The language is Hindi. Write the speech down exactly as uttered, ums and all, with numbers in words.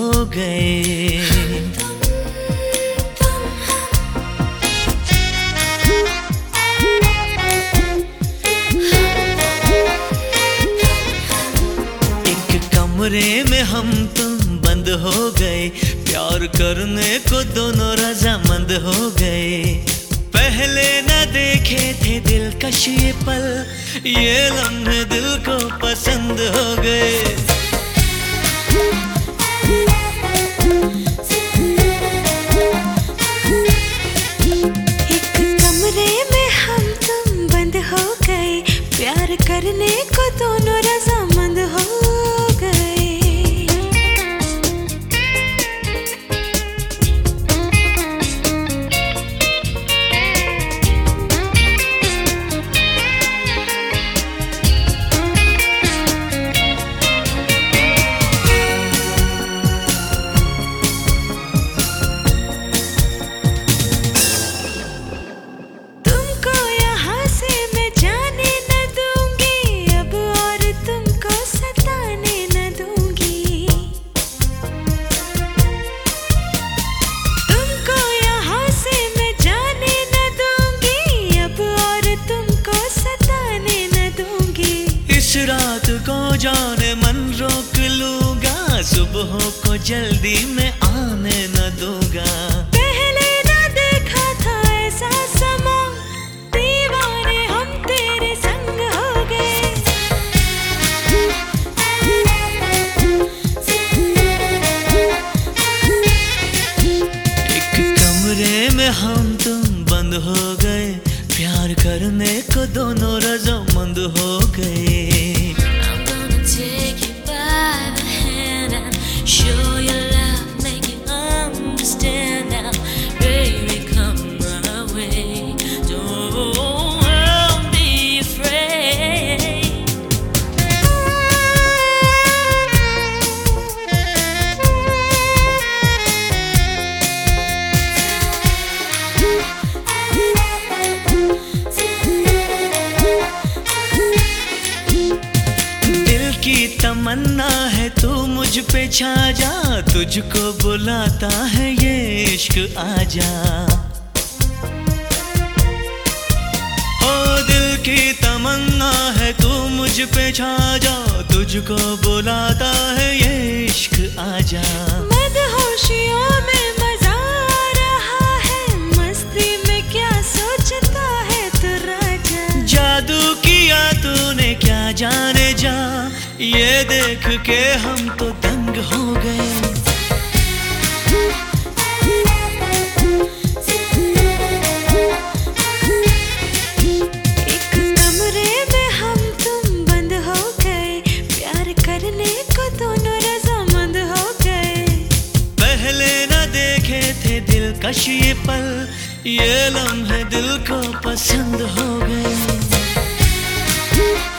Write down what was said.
हो गए। एक कमरे में हम तुम बंद हो गए, प्यार करने को दोनों रजामंद हो गए। पहले न देखे थे दिलकश ये पल, ये लम्हे दिल को पसंद हो गए। एक कमरे में हम तुम बंद हो गए, प्यार करने को दोनों रजामंद हो गए। रात को जाने मन रोक लूंगा, सुबह को जल्दी मैं आने न दूंगा। पहले न देखा था ऐसा समा, दीवाने हम तेरे संग हो गए। एक कमरे में हम तुम बंद हो गए, प्यार करने को दोनों रजामंद हो गए। Take you by the hand and show your love, make you understand now. Baby, come my way, don't be afraid. की तमन्ना है तू मुझ पे छा जा, तुझको बुलाता है ये इश्क आजा। ओ दिल की तमन्ना है तू मुझ पे छा जा, तुझको बुलाता है ये इश्क आजा। मदहोशियों में मजा आ रहा है, मस्ती में क्या सोचता है तू राजा। जादू किया तूने क्या जाने जा, ये देख के हम तो दंग हो गए। एक कमरे में हम तुम बंद हो गए, प्यार करने को दोनों रजामंद हो गए। पहले न देखे थे दिलकश ये पल, ये लम्हे दिल को पसंद हो गए।